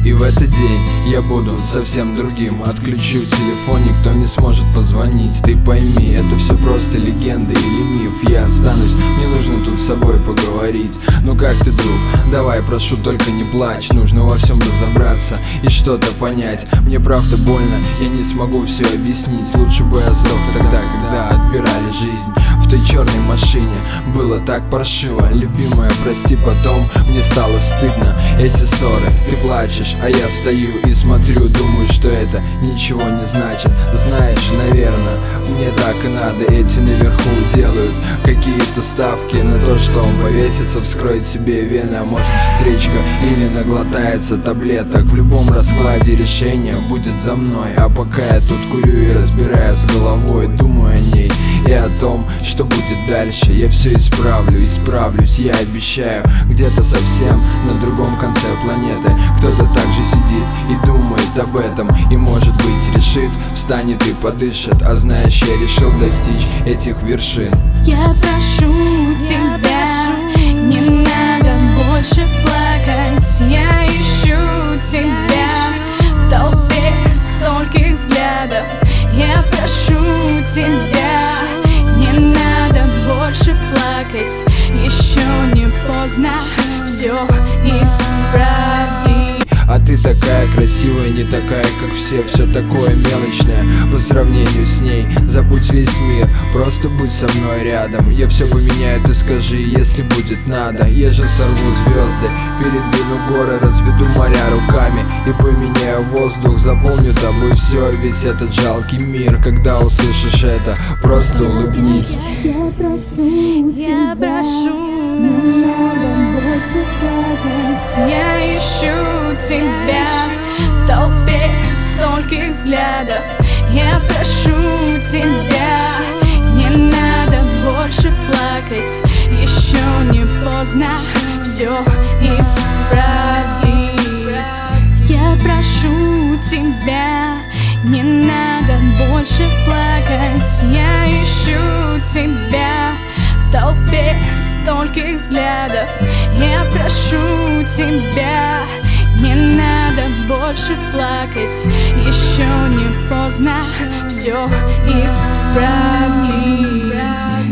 И в этот день я буду совсем другим. Отключу телефон, никто не сможет позвонить. Ты пойми, это все просто легенда или миф. Я останусь, мне нужно тут с собой поговорить. Ну как ты, друг? Давай, прошу, только не плачь. Нужно во всем разобраться и что-то понять. Мне правда больно, я не смогу все объяснить. Лучше бы я сдох тогда, когда отбирали жизнь. В той черной машине было так паршиво. Любимая, прости, потом мне стало стыдно. Эти ссоры, ты плачешь, а я стою и смотрю. Думаю, что это ничего не значит. Знаешь, наверное, мне так и надо. Эти наверху делают какие-то ставки на то, что он повесится, вскроет себе вены, а может встречка или наглотается таблеток. В любом раскладе решение будет за мной. А пока я тут курю и разбираю с головой, думаю о ней и о том, что будет дальше. Я все исправлю, исправлюсь, я обещаю. Где-то совсем на другом конце планеты кто-то также сидит и думает об этом. И может быть решит, встанет и подышит. А знаешь, я решил достичь этих вершин. Я прошу тебя, не надо больше плакать. Я ищу тебя в толпе стольких взглядов. Я прошу тебя, не надо больше плакать. Еще не поздно все исправить. А ты такая красивая, не такая, как все. Все такое мелочное по сравнению с ней. Забудь весь мир, просто будь со мной рядом. Я все поменяю, ты скажи, если будет надо. Я же сорву звезды, передвину горы, разведу моря руками и поменяю воздух. Заполню тобой все, весь этот жалкий мир. Когда услышишь это, просто улыбнись. Я прошу, я ищу тебя в толпе стольких взглядов. Я прошу тебя, не надо больше плакать. Еще не поздно все исправить. Я прошу тебя, не надо больше плакать. Я ищу тебя в толпе стольких взглядов. Я прошу тебя, не надо больше плакать. Еще не поздно все исправить.